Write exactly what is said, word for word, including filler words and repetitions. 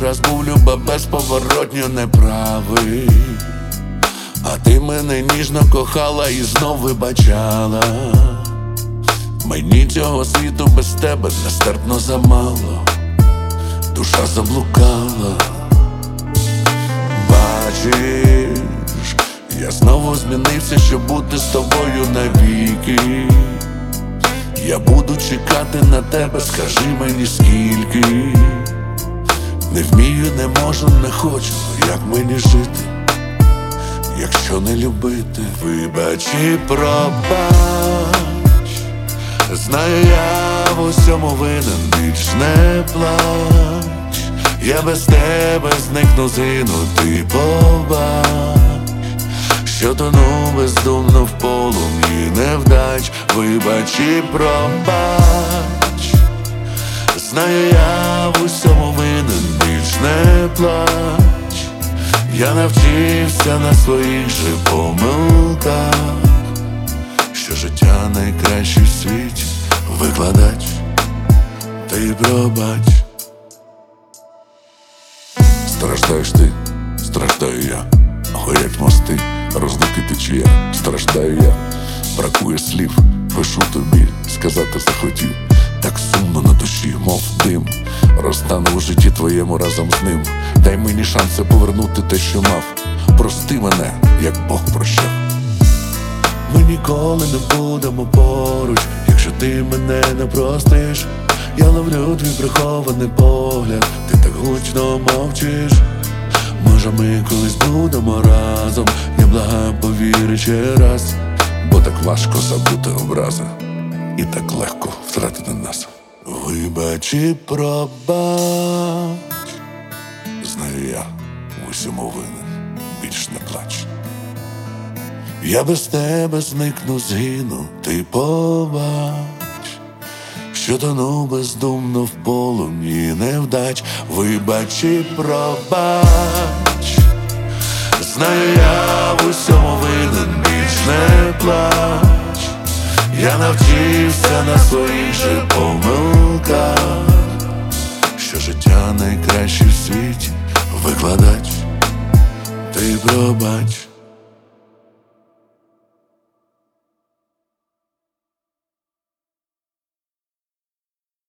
раз був, люба, безповоротньо неправий. А ти мене ніжно кохала і знов вибачала. Мені цього світу без тебе нестерпно замало. Душа заблукала. Бачиш, я знову змінився, щоб бути з тобою навіки. Я буду чекати на тебе, скажи мені скільки. Не вмію, не можу, не хочу, як мені жити, якщо не любити. Вибач і пробач, знаю, я в усьому винен, більш не плач. Я без тебе зникну, згину, ти побач, що тону бездумно в полум'ї невдач. Вибач і пробач, знаю, я в усьому винен, більш не плач. Я навчився на своїх же помилках, що життя найкращий в світі викладач. Ти пробач. Страждаєш ти, страждаю я, горять мости, розлуки течія. Страждаю я, бракує слів, пишу тобі, сказати захотів. Так сумно на душі, мов дим, розтану у житті твоєму разом з ним. Дай мені шанси повернути те, що мав. Прости мене, як Бог прощав. Ми ніколи не будемо поруч, якщо ти мене не простиш. Я ловлю твій прихований погляд, ти так гучно мовчиш. Може, ми колись будемо разом, я благаю, повіри ще раз. Бо так важко забути образи, і так легко втратити нас. Вибач і пробач, знаю, я в усьому винен, більш не плач. Я без тебе зникну, згину, ти побач, що тону бездумно в полум'ї невдач. Вибач і пробач, знаю, я в усьому винен, більш не плач. Я навчився на своїх же помилках, що життя найкращий в світі викладач. Ти пробач.